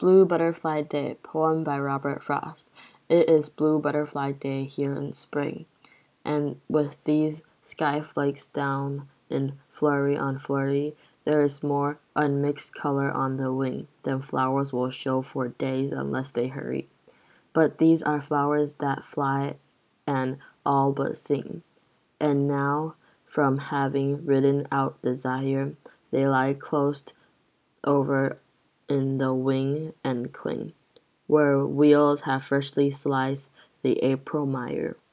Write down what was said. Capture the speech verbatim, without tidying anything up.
Blue Butterfly Day, poem by Robert Frost. It is Blue Butterfly Day here in spring, and with these sky flakes down in flurry on flurry, there is more unmixed color on the wing than flowers will show for days unless they hurry. But these are flowers that fly and all but sing, and now, from having ridden out desire, they lie close over in the wing and cling, where wheels have freshly sliced the April mire.